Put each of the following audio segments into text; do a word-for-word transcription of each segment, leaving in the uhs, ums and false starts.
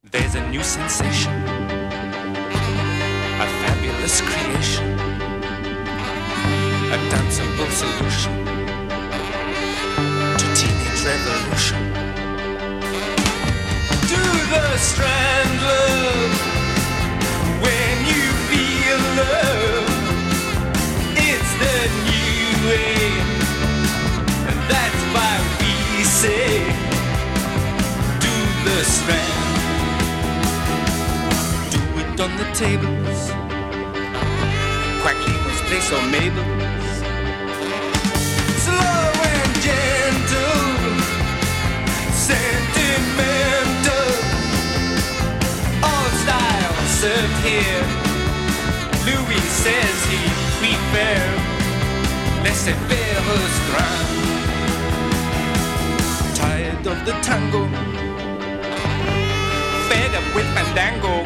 There's a new sensation, a fabulous creation, a danceable solution to teenage revolution. Do the strand love when you feel love. It's the new way, and that's why we say do the strand. On the tables, Quackle's place or Mabel's. Slow and gentle, sentimental, all styles served here. Louis says he prefers laissez-faire restaurant. Tired of the tango, fed up with fandango.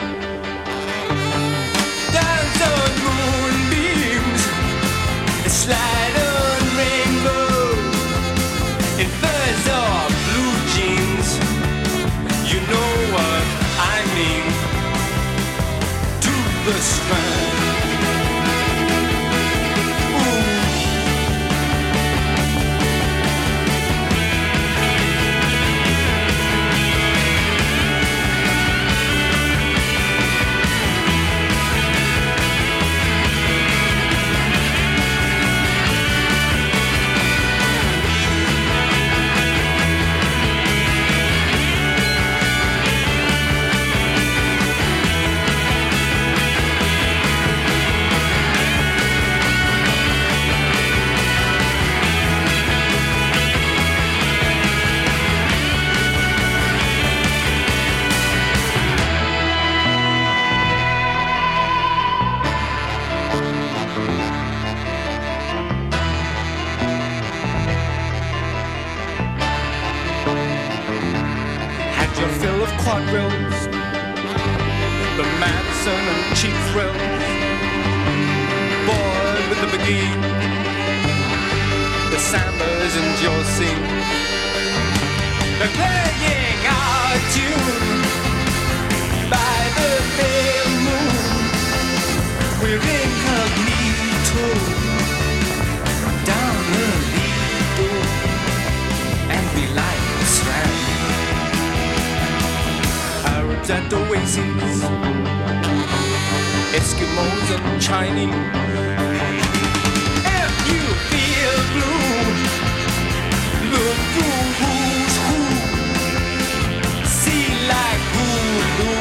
Dance on moonbeams, slide on rainbow, in furs or blue jeans. You know what I mean. To the strand. Quadrilles, the Madison and cheap thrills, boy with the McGee, the Sambas and Josie, they're playing our tune by the pale moon. We're incognito down the Lido, and we like the Strand. Arabs at oases, Eskimos and Chinese. If you feel blue, look through who's who. See like Hulu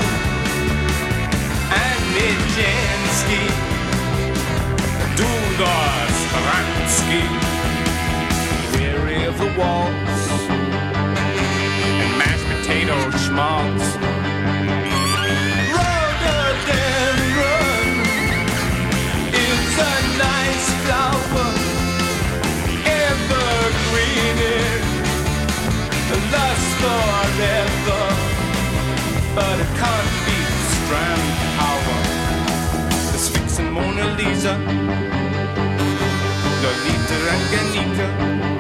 and Nijinsky. Do the Stransky. Weary of the waltz and mashed potato schmaltz. Forever, but it can't beat Strand power. The Sphinx and Mona Lisa, Lolita and Ganica.